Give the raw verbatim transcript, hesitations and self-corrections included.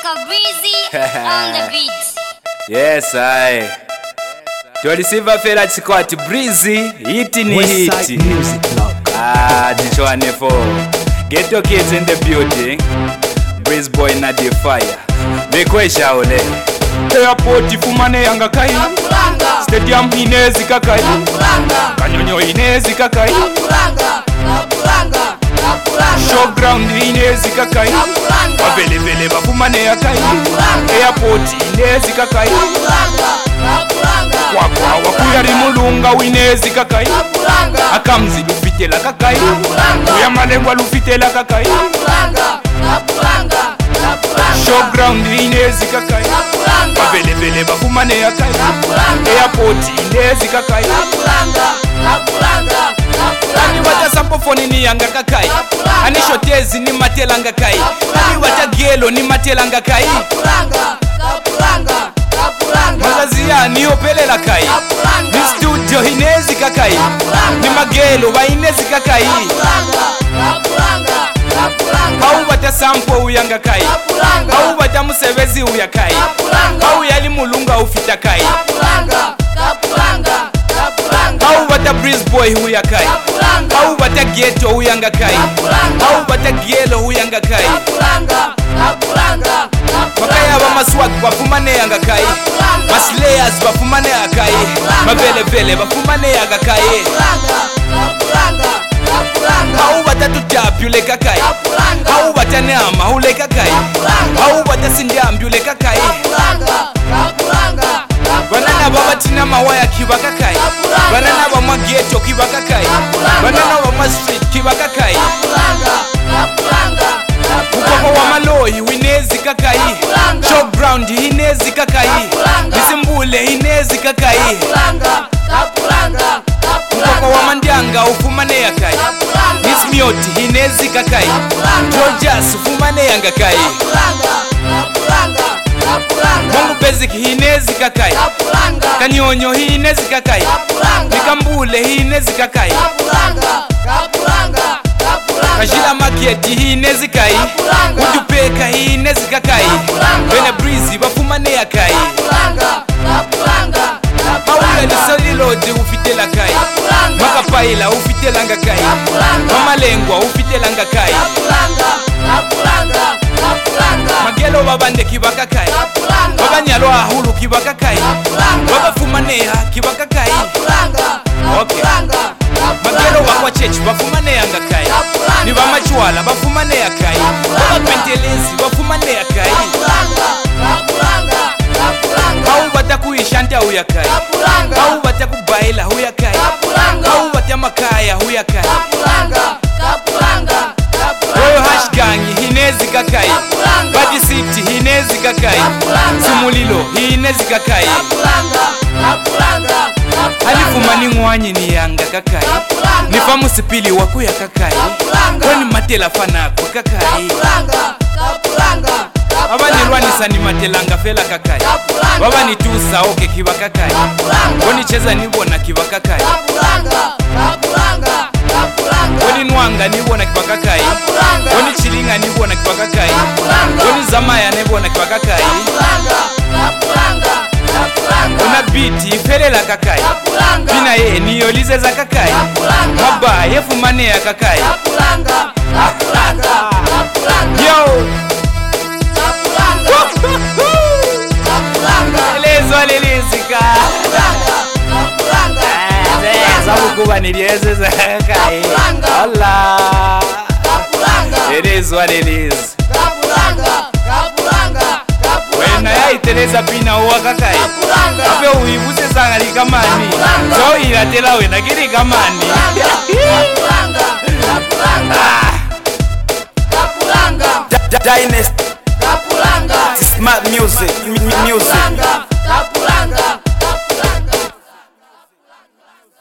Breezy on the beat. Yes, I. Tulisiva fela chikwati Breezy, hiti ni hiti. Ah, Dichwane four. Ghetto kids in the building. Breeze boy na the fire. Vekwesha ole. Airport ifumane yanga kai. Stadium inezi kakai. Kanyonyo inezi kakai. Showground inezi kakai. Avele vele bafumane yakai. Airport inezi kakai. Wakwa wakuyari mulunga winezi kakai. Akamzi lufitela kakai. Uyamalengwa lufitela kakai. Showground inezi kakai. Avele vele bafumane yakai. Airport inezi kakai. Ani wata sampofoni ni yanga kakai. Ani shotezi ni matelanga kai. Ani wata gelo ni matelanga kai. Magazia ni opelela kai. Ni studio inezi kakai. Ni magelo wa inezi kakai. Hau wata sampo uyanga kai. Hau wata musevezi uyakai. Hau yali mulunga ufita kai. Hau wata Breeze boy uyakai. Hau wata ghetto uyanga kai. Hau wata gelo uyanga kai. Makaya ba maswag bafumane yanga kai. Maslayers bafumane akai. Mavele vele bafumane yanga kai. Hau wata tutapi uleka kai. Hau wata nama uleka kai. Hau wata sindambi uleka kai. Banana baba tina mawaya kibaka kai. Banana ba maghetto kibaka kai. Banana ba ma street kibaka kai. Ukoko wa maloi winezi kakai. Show ground inezi kakai. Nisimbule inezi kakai. Ukoko wa mandianga ufumane ya kai. Nismioti inezi kakai. Georgias ufumane yanga kai. Mungu basic inezi kakai. Kanyonyo inezi kakai. Nikambule inezi kakai. Kajila market inezi kai. Udupeka inezi kakai. Bena Breezy bafumane ya kai. Mawuya ni solilodi ufitela kai. Makapaila ufitela nga kai. Mamalengwa ufitela nga kai. Magelo babande kibaka kai. Babanyalo ahulu kibaka kai. Babafumaneha kibaka kai. Okay. Magelo wakwa chechi bafumane yanga kai. Ni bamachwala bafumane ya kai. Babapentelezi bafumane ya kai. Hau bata kuishanta huya kai. Hau bata kubaila huya kai. Hau bata makaya huya kai. Royo hash gangi hinezi kakai. Badi city hinezi kakai. Simulilo hinezi kakai. Halifu mani ngwanyi ni yanga kakai. Nifamu sipili wakuya kakai. Kwani matela fana kwa kakai. Baba ni rwani sani matelanga fela kakai. Baba ni tusa oke kiwa kakai. Kwani cheza nibona kiwa kakai. Kwani nwanga nibona kiwa kakai. Kwani chilinga nibona kiwa kakai. Kwani zamaya nibona kiwa kakai. Una biti ifelela kakai. Pina ye niyolize za kakai. Maba yefumane ya kakai. Yo! Lezo lelizika. Zabu kuba nilieze za kakai. Allah. It is what it is. Wena ya iteleza pina uwa kakai. Ape uibuse sanga likamani. So ilatela wena kiri kamani. Dynasty. Smart music. Music.